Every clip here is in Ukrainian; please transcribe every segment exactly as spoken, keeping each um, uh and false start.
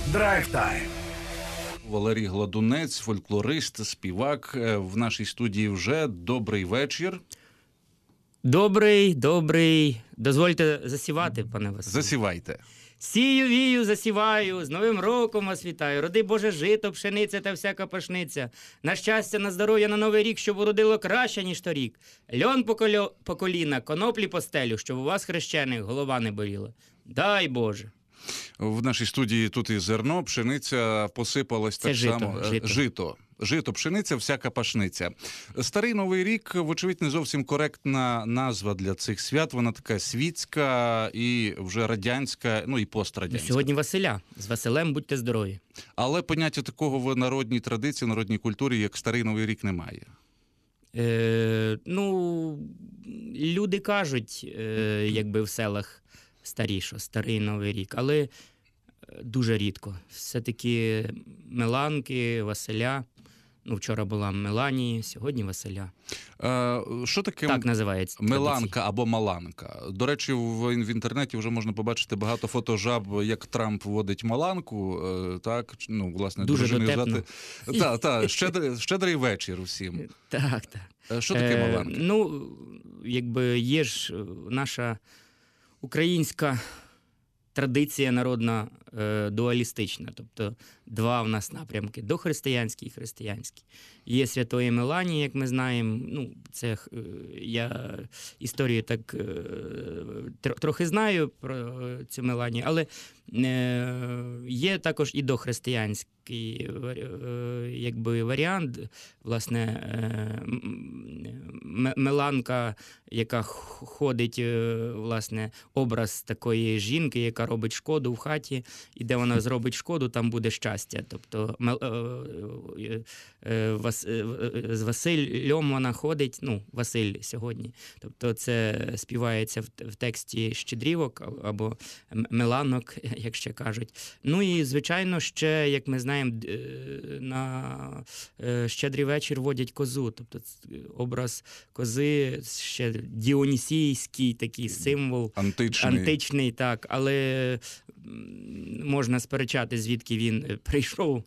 Драйв-тайм. Валерій Гладунець, фольклорист, співак. В нашій студії вже. Добрий вечір. Добрий, добрий. Дозвольте засівати, пане Василю. Засівайте. Сію, вію, засіваю, з Новим роком вас вітаю. Роди, Боже, жито, пшениця та всяка пашниця. На щастя, на здоров'я, на новий рік, щоб уродило краще, ніж торік. Льон по, кольо... по коліна, коноплі по стелю, щоб у вас, хрещених, голова не боліла. Дай Боже. В нашій студії тут і зерно, пшениця посипалась Це так жито, само. жито. Жито. Жито, пшениця, всяка пашниця. Старий Новий рік, вочевидь, не зовсім коректна назва для цих свят. Вона така світська і вже радянська, ну і пострадянська. Сьогодні Василя. З Василем будьте здорові. Але поняття такого в народній традиції, в народній культурі, як Старий Новий рік, немає. Е, ну, люди кажуть, е, якби в селах старі, що Старий Новий рік, але дуже рідко. Все-таки Меланки, Василя. Ну, вчора була Меланії, сьогодні Василя. Е, що таке так називається Меланка традиція. або Маланка? До речі, в, в інтернеті вже можна побачити багато фотожаб, як Трамп водить Маланку. Е, так, ну, власне, дуже дружиною дотепно. звати. Так, так, щедрий, щедрий вечір усім. Так, так. Е, що таке е, Маланка? Ну, якби є ж наша українська традиція народна е, дуалістична, тобто два в нас напрямки – дохристиянський і християнський. Є Святої Меланії, як ми знаємо, ну, це е, я історію так е, трохи знаю про цю Меланію, але е, є також і дохристиянський е, якби варіант, власне, е, Меланка, яка ходить, власне, образ такої жінки, яка робить шкоду в хаті, і де вона зробить шкоду, там буде щастя. Тобто з Василем вона ходить, ну, Василь сьогодні. Тобто це співається в тексті щедрівок або меланок, як ще кажуть. Ну і, звичайно, ще, як ми знаємо, на щедрий вечір водять козу. Тобто образ кози, ще діонісійський такий символ. Античний. Античний, так. Але можна сперечати, звідки він прийшов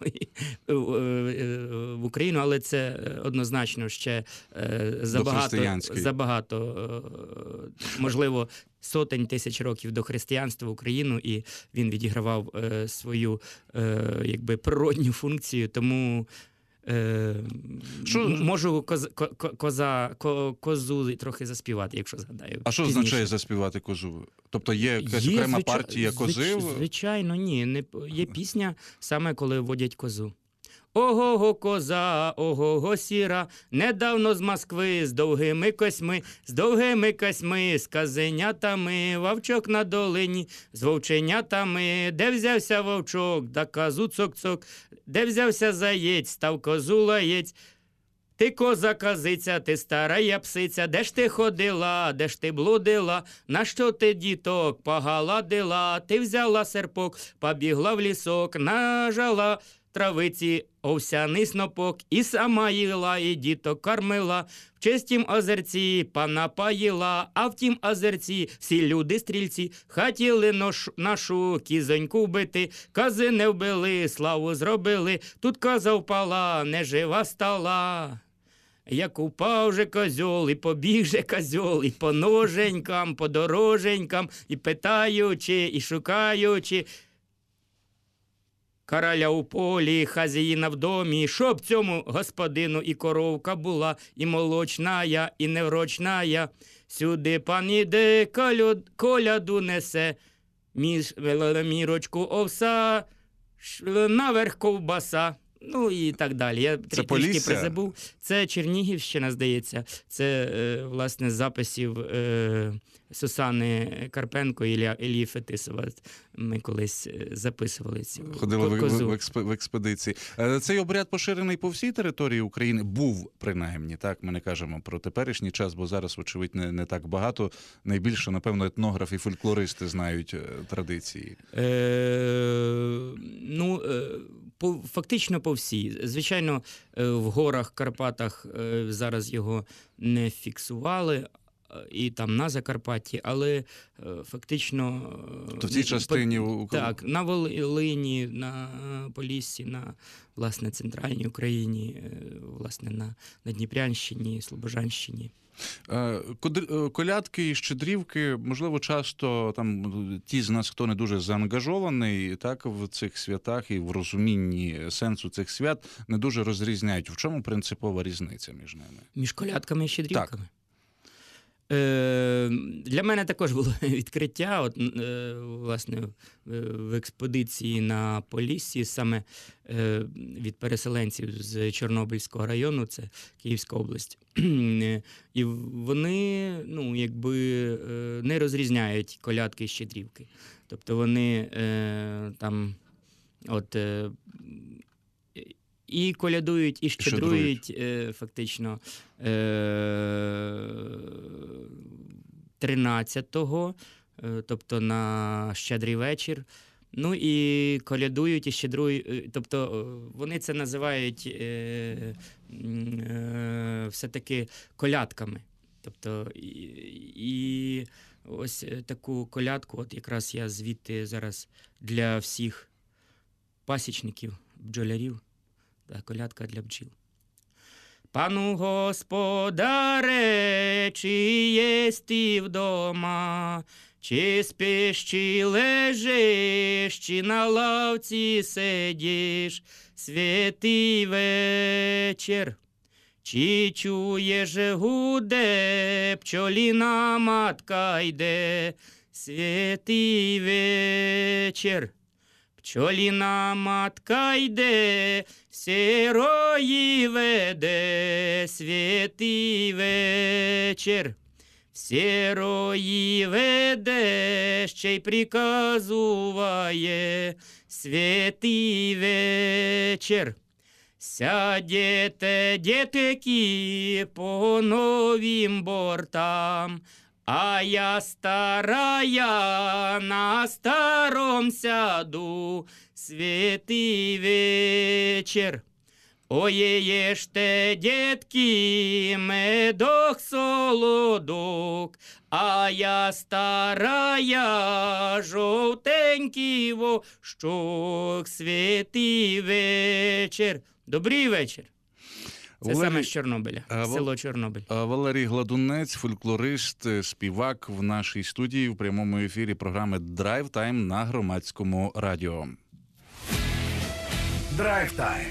в Україну, але це однозначно ще забагато, забагато, можливо, сотень тисяч років до християнства в Україну, і він відігравав свою, якби, природню функцію, тому Е, що, можу коз, коза, ко, козу трохи заспівати, якщо згадаю. А що пізніше. означає заспівати козу? Тобто є якась є, окрема звичай... партія кози? Звичайно, ні. Не... Є пісня саме, коли водять козу. Ого-го коза, ого-го сіра, недавно з Москви, з довгими косьми, з довгими косьми, з казенятами, вовчок на долині, з вовченятами, де взявся вовчок, да козу цок-цок, де взявся заєць, став козу лаєць. Ти коза козиця, ти стара псиця, де ж ти ходила, де ж ти блудила, на що ти діток погаладила, ти взяла серпок, побігла в лісок, нажала травиці овсяний снопок, і сама їла, і діток кормила, в чистім озерці пана поїла, а в тім озерці всі люди-стрільці хотіли нош, нашу кізоньку вбити, кози не вбили, славу зробили, тут коза впала, не жива стала. Як упав же козьол, і побіг же козьол, і по ноженькам, по дороженькам, і питаючи, і шукаючи, короля у полі, хазяїна в домі, щоб цьому господину і коровка була, і молочная, і неврочная. Сюди пан іде, коляд, коляду несе, між, мірочку овса, наверх ковбаса. Ну і так далі. Я Це трішки призабув. Це Чернігівщина, здається. Це, е, власне, з записів е, Сусани Карпенко і Іллі Фетисова. Ми колись записували цю Ходили козу. В, в, в експедиції. Цей обряд поширений по всій території України? Був, принаймні, так? Ми не кажемо про теперішній час, бо зараз, очевидь, не, не так багато. Найбільше, напевно, етнографи і фольклористи знають традиції. Е, ну, е, по, фактично по всій. Звичайно, в горах, Карпатах зараз його не фіксували, і там на Закарпатті, але е, фактично... е, То в цій частині... по- Так, на Волині, на Поліссі, на, власне, центральній Україні, е, власне, на, на Дніпрянщині, Слобожанщині. Е, кодр- е, Колядки і щедрівки, можливо, часто там ті з нас, хто не дуже заангажований, так, в цих святах і в розумінні сенсу цих свят, не дуже розрізняють. В чому принципова різниця між ними? Між колядками і щедрівками? Е, для мене також було відкриття, от, е, власне, в експедиції на Поліссі, саме е, від переселенців з Чорнобильського району, це Київська область. І вони, ну, якби, е, не розрізняють колядки і щедрівки. Тобто вони е, там, от, е, і колядують, і щедрують, е, фактично, е, тринадцятого, е, тобто на щедрий вечір. Ну і колядують, і щедрують, е, тобто е, вони це називають е, м, е, все-таки колядками. Тобто і, і ось таку колядку, от якраз я звідти зараз для всіх пасічників, бджолярів, та колядка для бджіл. Пану господаре, чи єсть ти вдома, чи спиш, чи лежиш, чи на лавці сидиш, святий вечір. Чи чуєш, гуде, пчоліна матка йде, святий вечір. Пчоліна матка йде, сирої веде, святий вечір. Сирої веде, ще й приказуває, святий вечір. Сядете, дітки, по новім бортам, а я старая на старом сяду, святий вечір. Ой, єште, дітки, медок солодок, а я старая, жовтенький вощок, святий вечір. Добрий вечір. Це Валерій... саме з Чорнобиля, а, село Чорнобиль. Валерій Гладунець, фольклорист, співак в нашій студії в прямому ефірі програми «Драйв Тайм» на Громадському радіо. Драйв Тайм.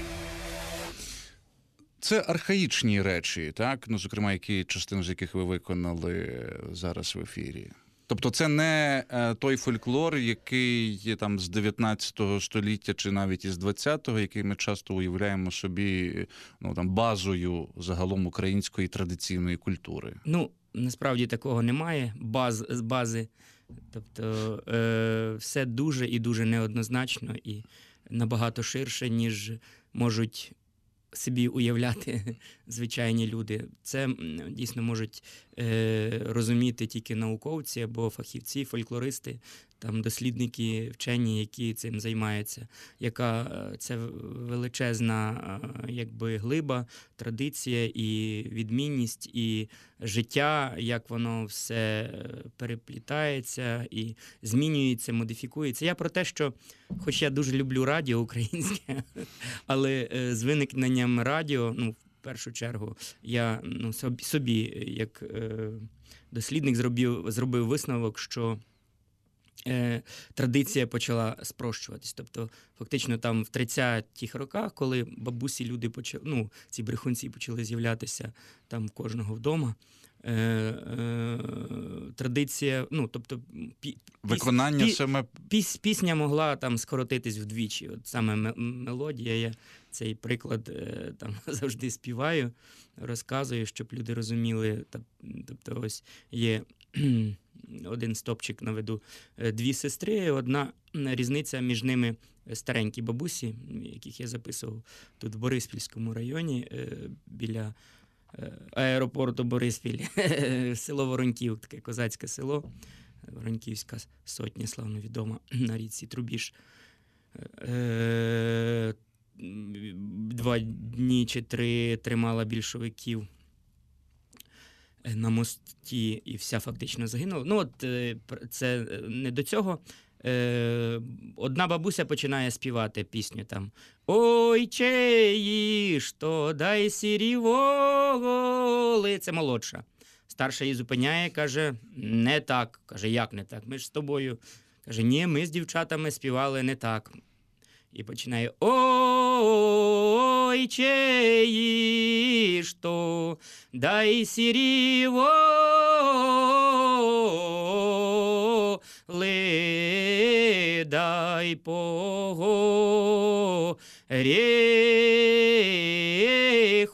Це архаїчні речі, так? Ну, зокрема, які частину з яких ви виконали зараз в ефірі. Тобто це не е, той фольклор, який є там з дев'ятнадцятого століття чи навіть із двадцятого, який ми часто уявляємо собі, ну, там, базою загалом української традиційної культури. Ну, насправді такого немає, баз, з бази. Тобто е, все дуже і дуже неоднозначно і набагато ширше, ніж можуть собі уявляти звичайні люди. Це дійсно можуть е, розуміти тільки науковці або фахівці, фольклористи, там дослідники, вчені, які цим займаються. Яка це величезна якби глиба, традиція і відмінність, і життя, як воно все переплітається і змінюється, модифікується. Я про те, що, хоч я дуже люблю радіо українське, але з виникненням радіо, ну, в першу чергу, я ну, собі, як дослідник, зробив, зробив висновок, що Е, традиція почала спрощуватись. Тобто, фактично, там в тридцятих роках, коли бабусі люди почали, ну, ці брехунці почали з'являтися там в кожного вдома, е, е, традиція, ну, тобто, пі, виконання пі, саме... Піс, пісня могла там скоротитись вдвічі. От саме мелодія, я цей приклад е, там завжди співаю, розказую, щоб люди розуміли. Тобто, ось є один стопчик наведу. Дві сестри, одна різниця між ними старенькі бабусі, яких я записував тут в Бориспільському районі, біля аеропорту Бориспіль, село Вороньків, таке козацьке село, Вороньківська сотня, славно відома, на річці Трубіж. Два дні чи три тримала більшовиків. на мості, і вся фактично загинула. Ну, от е, пр- це е, не до цього. Е, Одна бабуся починає співати пісню там «Ой, чеї, що дай сірі воли». Це молодша. Старша її зупиняє, каже, не так. Каже, як не так? Ми ж з тобою. Каже, ні, ми з дівчатами співали не так. І починає «Ой, чеї, що дай сірі воли, дай погорі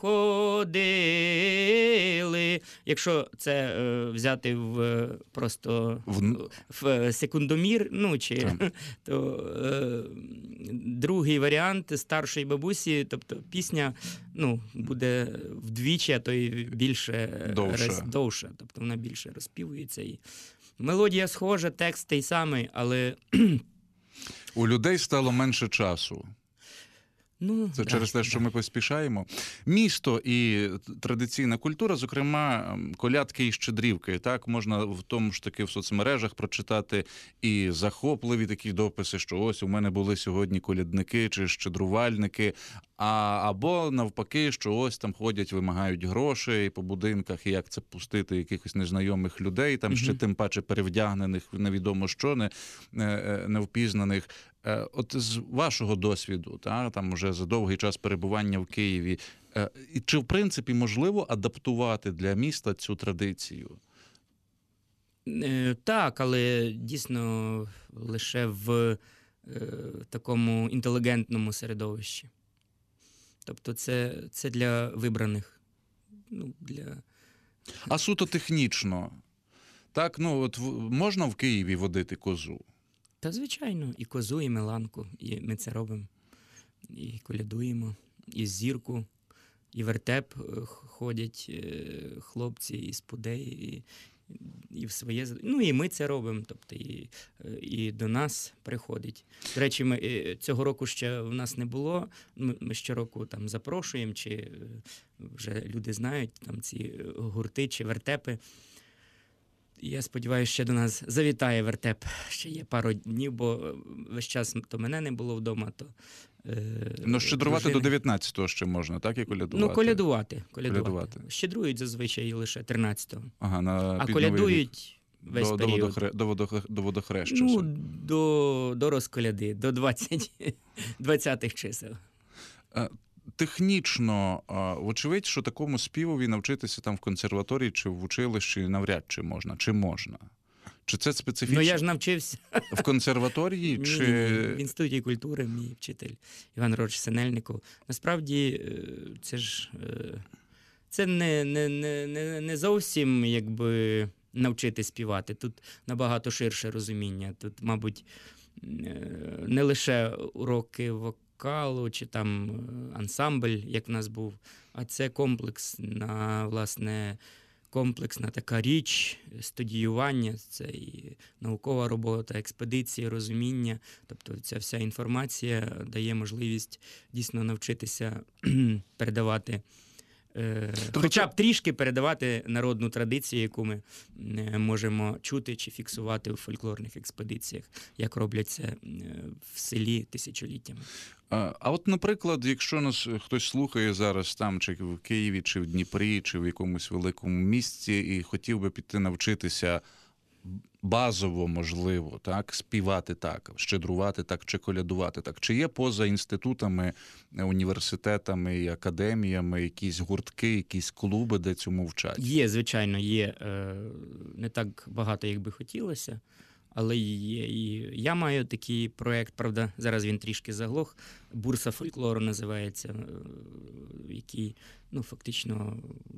ходили». Якщо це е, взяти в е, просто В- в секундомір, ну чи Так. то е, другий варіант старшої бабусі, тобто пісня ну, буде вдвічі, а то й більше Довше. роз- довша, тобто вона більше розпівується. І мелодія схожа, текст той самий, але У людей стало менше часу. ну, Це да, через те, що ми поспішаємо. Місто і традиційна культура, зокрема, колядки і щедрівки. Так, можна в тому ж таки в соцмережах прочитати і захопливі такі дописи, що ось у мене були сьогодні колядники чи щедрувальники, а або навпаки, що ось там ходять, вимагають грошей по будинках, і як це пустити якихось незнайомих людей, там ще Мгм. тим паче перевдягнених, невідомо що, не, е, е, невпізнаних. Е, От з вашого досвіду, та, там вже за довгий час перебування в Києві, е, і чи в принципі можливо адаптувати для міста цю традицію? Е, Так, але дійсно лише в е, такому інтелігентному середовищі. Тобто це, це для вибраних. Ну, для... А суто технічно, так, ну от в- можна в Києві водити козу? Та звичайно, і козу, і меланку, і ми це робимо. І колядуємо, і зірку, і вертеп е, х- ходять е, хлопці із пудей, і, і в своє. з- Ну і ми це робимо, тобто і, е, і до нас приходить. До речі, ми е, цього року ще в нас не було. Ми, ми щороку там запрошуємо, чи е, вже люди знають там ці е, гурти чи вертепи. Я сподіваюся, ще до нас завітає вертеп. Ще є пару днів, бо е, весь час то мене не було вдома, то е, Ну, щедрувати до дружини. дев'ятнадцятого ще можна, так, і колядувати? Ну, колядувати. колядувати. Колядувати. Щедрують зазвичай лише тринадцятого. Ага, на А під Новий рік. колядують весь до, до, період. водохре... до, водохре... до водохреща. Ну, ще. до, до розколяди, до двадцять, двадцятих чисел. Е, Технічно, е, вочевидь, що такому співові навчитися там в консерваторії чи в училищі навряд чи можна. Чи можна? Чи це специфічно Ну, я ж навчився в консерваторії, Ні, чи... ні, ні. В інституті культури мій вчитель Іван Григорович Синельников. Насправді, е, це ж е, це не, не, не, не, не зовсім якби навчити співати. Тут набагато ширше розуміння. Тут, мабуть, е, не лише уроки вокалу чи там е, ансамбль, як в нас був, а це комплекс на, власне, комплексна така річ, студіювання, це і наукова робота, експедиції, розуміння. Тобто ця вся інформація дає можливість дійсно навчитися передавати, е, Тобто хоча це- б трішки передавати народну традицію, яку ми е, можемо чути чи фіксувати у фольклорних експедиціях, як роблять це е, в селі тисячоліттями. А а от, наприклад, якщо нас хтось слухає зараз там, чи в Києві, чи в Дніпрі, чи в якомусь великому місті, і хотів би піти навчитися базово, можливо, так, співати так, щедрувати так, чи колядувати так. Чи є поза інститутами, університетами і академіями якісь гуртки, якісь клуби, де цьому вчать? Є, звичайно, є. е, Не так багато, як би хотілося, але є. І я маю такий проєкт, правда, зараз він трішки заглох. Бурса фольклору називається, е, який, ну, фактично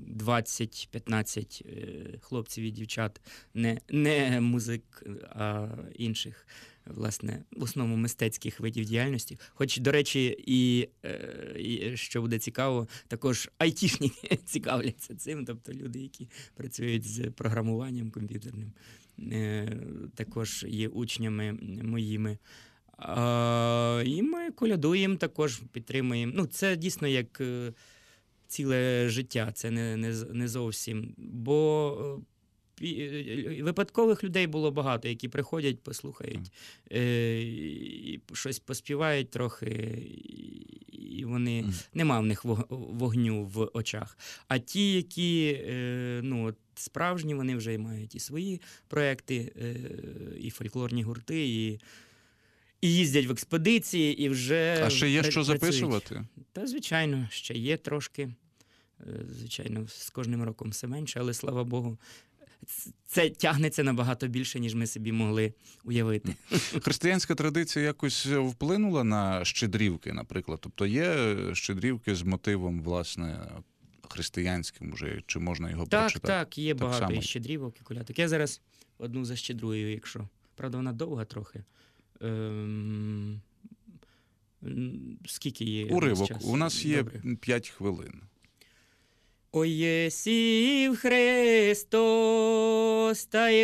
двадцять-п'ятнадцять е, хлопців і дівчат, не, не музик, а інших, власне, в основному мистецьких видів діяльності. Хоч, до речі, і, е, і що буде цікаво, також айтішники цікавляться цим, тобто люди, які працюють з програмуванням комп'ютерним, е, також є учнями моїми. А, і ми колядуємо, також підтримуємо. Ну, це дійсно як, е, ціле життя, це не, не, з- не зовсім. Бо е, пі- е, випадкових людей було багато, які приходять, послухають, е, і щось поспівають трохи, і- і вони, Мгм. нема в них вог- вогню в очах. А ті, які е, ну, от, справжні, вони вже мають і свої проекти, е, і фольклорні гурти, і, і їздять в експедиції, і вже А ще є пра- що працюють. записувати? Та, звичайно, ще є трошки. Е, Звичайно, з кожним роком все менше, але слава Богу, ц- це тягнеться набагато більше, ніж ми собі могли уявити. Християнська традиція якось вплинула на щедрівки, наприклад? Тобто є щедрівки з мотивом, власне, християнським уже, чи можна його Так, прочитати? так, є Так багато само. і щедрівок, і колядок. Я зараз одну защедрую, якщо. Правда, вона довга трохи. Ем... м, Скільки є? у нас Уривок. часу? У нас є Добре. п'ять хвилин. Ой, єсів Христос, та й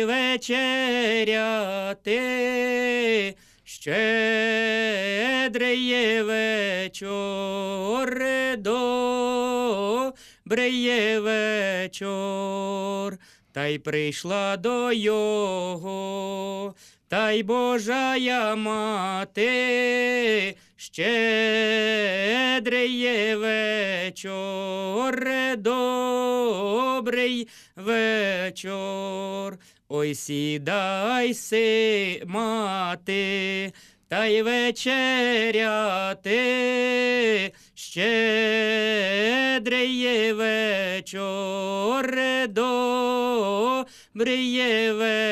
вечеряти, щедрий є вечор, добрий є вечор, та й прийшла до його, та й Божая мати, щедрий є вечор, добрий вечор. Ой, сідай, си, мати, та й вечеряти, щедрий є вечор, добрий є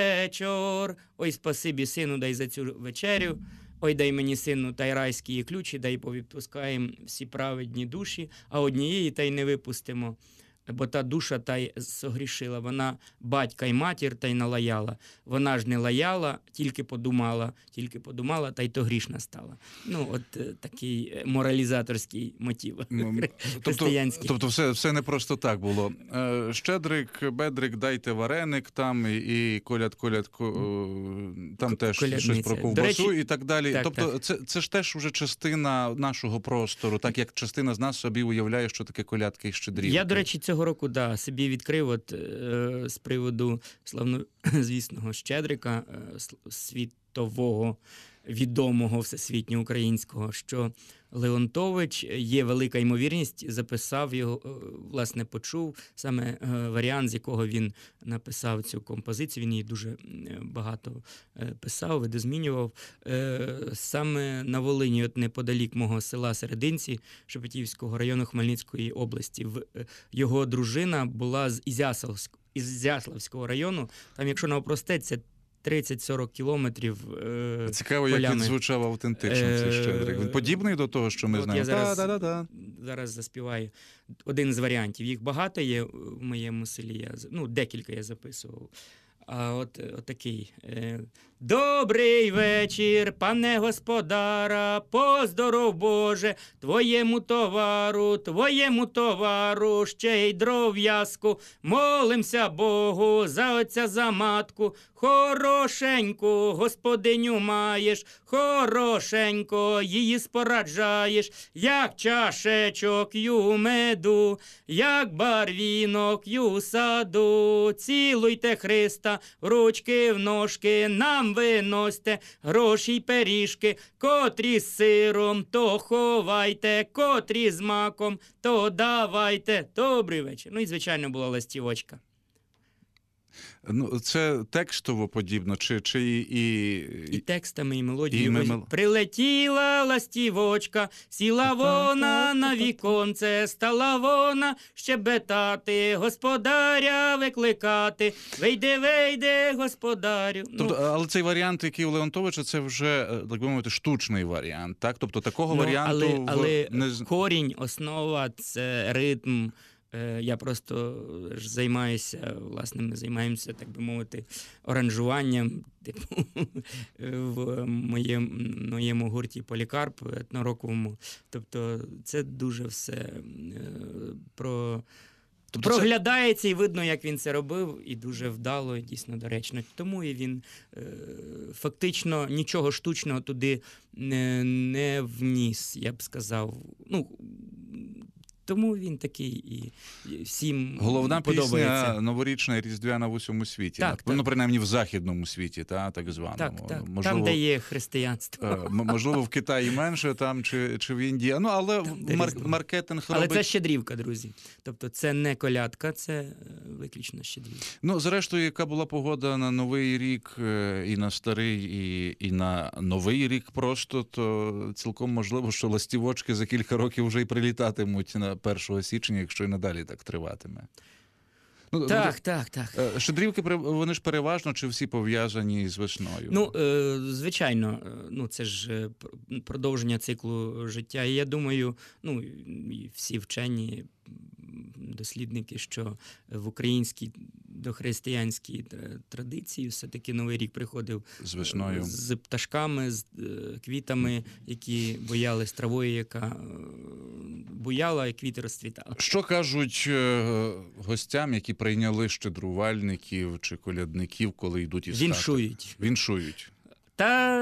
вечор. Ой, спасибі, сину, дай за цю вечерю. Ой, дай мені, сину, та й райські ключі, дай повідпускаєм всі праведні душі, а однієї та й не випустимо. Бо та душа та й согрішила, вона батька й матір та й налаяла. Вона ж не лаяла, тільки подумала, тільки подумала, та й то грішна стала. Ну, от е, такий е, моралізаторський мотив М, Тобто, християнський. тобто все, все не просто так було. Е, Щедрик, бедрик, дайте вареник там, і, і коляд, коляд, ко, е, там К- теж колядниця. щось про До ковбасу речі, і так далі. так, тобто так. Це, це ж теж уже частина нашого простору, так як частина з нас собі уявляє, що таке колядки і щедрівки. Я, до речі, цього року да, собі відкрив от, е, з приводу славнозвісного Щедрика, е, с- світового, відомого всесвітньо українського, що Леонтович, є велика ймовірність, записав його, е, власне, почув саме е, варіант, з якого він написав цю композицію. Він її дуже е, багато е, писав, видозмінював. Е, Саме на Волині, от неподалік мого села Серединці, Шепетівського району Хмельницької області. В- е, Його дружина була з Ізяславського, Ізяславського району. Там, якщо навпростець, це тридцять-сорок кілометрів. е, Цікаво, як він полями. звучав автентично, цей Е, Щедрик. Він подібний до того, що ми от знаємо? я зараз, Та-да-да-да. зараз заспіваю один з варіантів. Їх багато є в моєму селі. Я, з- ну, декілька я записував. А от, от такий. Е, Добрий вечір, пане господара, поздоров, Боже, твоєму товару, твоєму товару, ще й дров'язку. Молимся Богу за отця, за матку. Хорошеньку господиню маєш, хорошенько її спораджаєш, як чашечок ю меду, як барвінок ю саду. Цілуйте Христа, в ручки, в ножки, нам виносьте гроші й пиріжки, котрі з сиром, то ховайте, котрі з маком, то давайте. Добрий вечір. Ну і, звичайно, була ластівочка. Ну, це текстово подібно, чи, чи і, і, І текстами, і мелодією. І Ось мел- Прилетіла ластівочка, сіла вона на віконце, стала вона щебетати, господаря викликати. Вийди, вийди, господарю. Тобто, Ну, але цей варіант, який у Леонтовича, це вже, е, так би мовити, штучний варіант, так? Тобто такого ну, варіанту але, в- але не з- корінь, основа – це ритм. Е, Я просто ж займаюся, власне, ми займаємося, так би мовити, оранжуванням, типу, в моєму, моєму гурті Полікарп етнороковому. Тобто це дуже все е, про... Тобто це- проглядається і видно, як він це робив, і дуже вдало, і дійсно доречно. Тому і він е, фактично нічого штучного туди не, не вніс, я б сказав. Ну, тому він такий і, і всім Головна подобається. пісня новорічна і різдвяна в усьому світі. Так, ну, так. принаймні в західному світі, та, так званому. Так, так. Можливо, Там, де є християнство. е, м- можливо, в Китаї менше, там, чи, чи в Індії. Ну, але де мар- Різдво. маркетинг Але робить... це щедрівка, друзі. Тобто це не колядка, це е, виключно щедрівка. Ну, зрештою, яка була погода на Новий рік е, і на Старий, і, і на Новий рік просто, то цілком можливо, що ластівочки за кілька років вже й прилітатимуть на першого січня, якщо і надалі так триватиме. Ну, Так, так, так. е, Щедрівки, пере- вони ж переважно чи всі пов'язані з весною? Ну, е, звичайно, е, ну це ж е, пр- продовження циклу життя. І я думаю, ну і всі вчені м, дослідники, що в українській дохристиянській тр- традиції все-таки Новий рік приходив з весною. з пташками, з е, квітами, які боялись, травою, яка е, буяла, і квіти розцвітали. Що кажуть е, гостям, які прийняли щедрувальників чи колядників, коли йдуть із хати? Віншують. Віншують. Та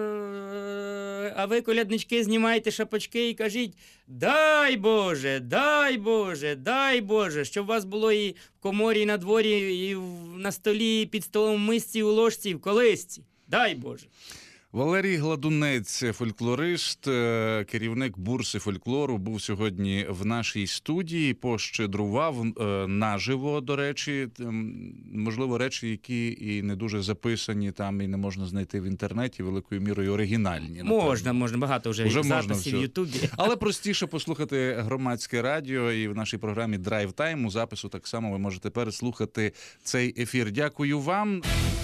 а ви, коляднички, знімайте шапочки і кажіть: дай Боже, дай Боже, дай Боже, щоб у вас було і в коморі, і на дворі, і в- на столі, і під столом, в мисці, і у ложці, і в колисці. Дай Боже. Валерій Гладунець, фольклорист, е, керівник бурси фольклору, був сьогодні в нашій студії, пощедрував е, наживо, до речі, ем, можливо, речі, які і не дуже записані там, і не можна знайти в інтернеті, великою мірою оригінальні. напевно. Можна, можна, багато вже, Уже можна записів все. в Ютубі. Але простіше послухати громадське радіо, і в нашій програмі Драйв Тайм у запису так само ви можете переслухати цей ефір. Дякую вам.